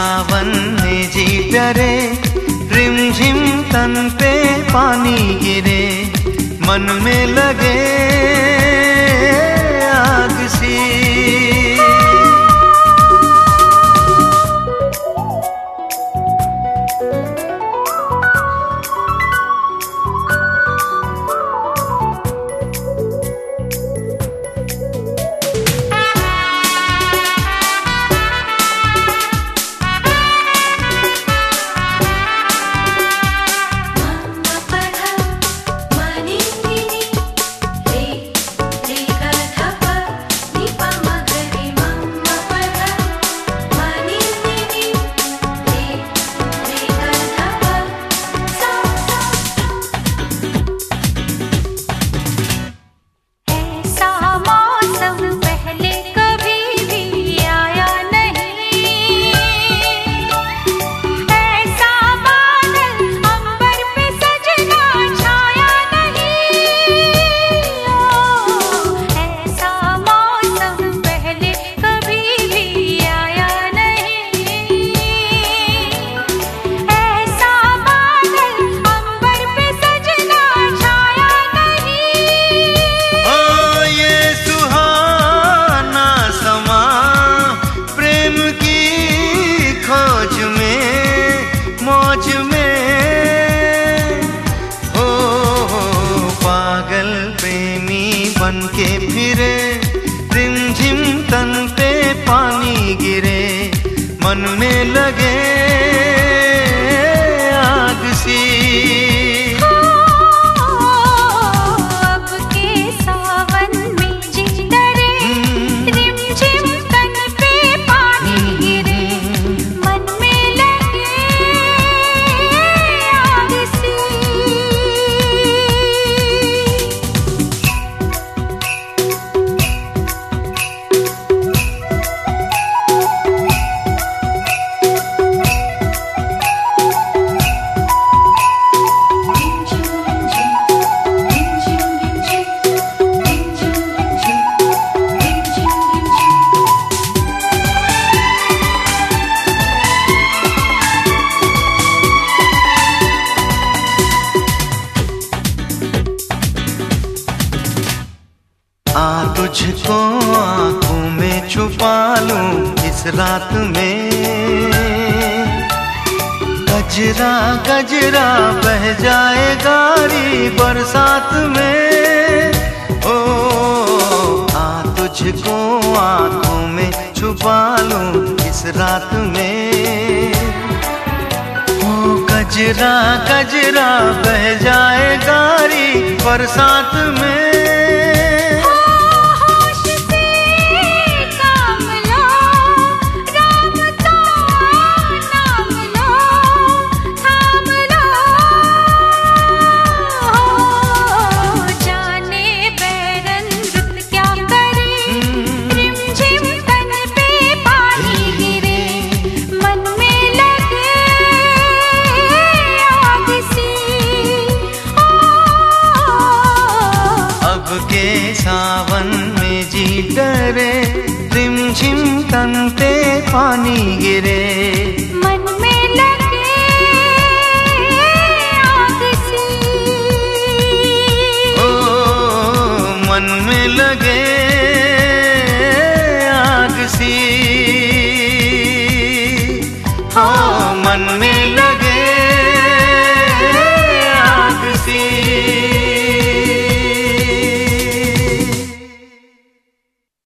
सावन में जी डरे, रिमझिम तन पे पानी गिरे, मन में लगे आग सी। बन के फिरे, रिमझिम तन पे पानी गिरे, मन में लगे आग सी। अब के सावन में जी डरे, रिमझिम तन पे पानी गिरे, मन में लगे आग सी। तुझको आँखों में छुपा लूं इस रात में, गजरा गजरा बह जाए गारी बरसात में। ओ तुझको आँखों में छुपा लूं इस रात में, ओ गजरा गजरा बह जाए गारी बरसात में। के सावन में जी डरे, रिमझिम तन पे पानी गिरे, मन में लगे आग सी। ओ मन में लगे आग सी, ओ मन में लगे